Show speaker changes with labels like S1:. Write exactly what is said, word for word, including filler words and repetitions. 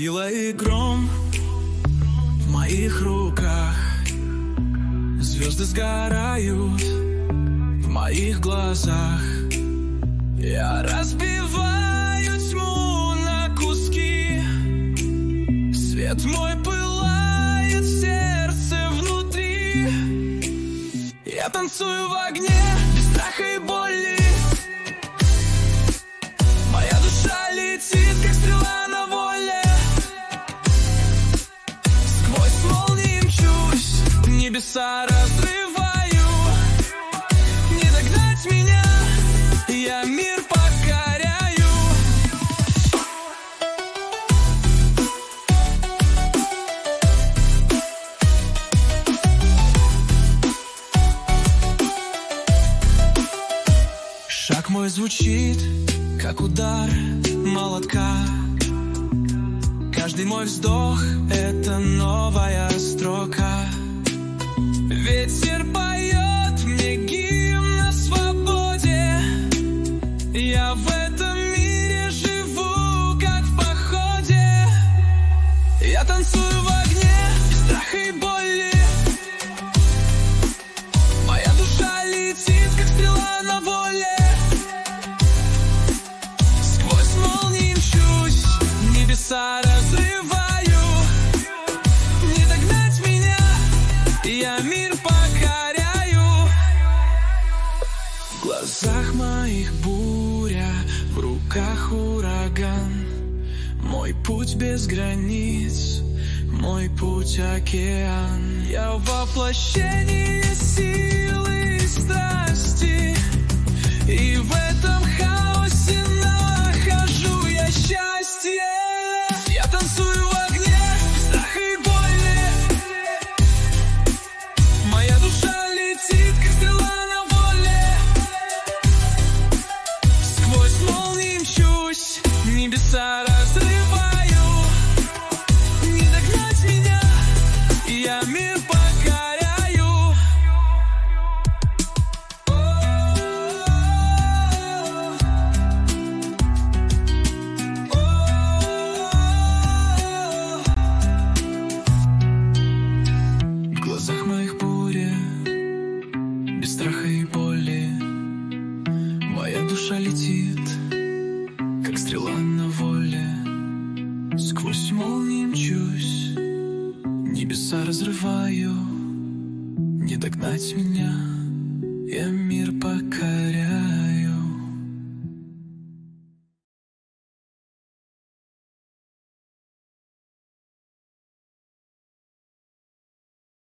S1: Сила и гром в моих руках, звезды сгорают в моих глазах. Я разбиваю тьму на куски, свет мой пылает в сердце внутри. Я танцую в огне без страха и боли. Моя душа летит, как стрела на воле. Сквозь молнии мчусь, небеса разрываю. Не догнать меня, я мир покоряю. Шаг мой звучит, как удар молотка. Каждый мой вздох — это новая строка. Ветер поет мне гимн о свободе. Я в этом мире живу, как в походе. Я танцую в огне без страха и боли. Моя душа летит, как стрела на воле. Сквозь молнии мчусь, небеса разрываю. Не догнать меня, я мир покоряю. В глазах моих буря, в руках ураган. Мой путь без границ, мой путь океан. Я в воплощении силы и страсти, и в этом хаосе нахожу я счастье. Я танцую в огне без страха и боли. Моя душа летит, как стрела на воле. Сквозь молнии мчусь, небеса разрываю. Не догнать меня, я мир покоряю. В глазах моих буря, без страха и боли. Моя душа летит, как стрела на воле. Сквозь молнии мчусь, небеса разрываю. Не догнать меня, я мир покоряю.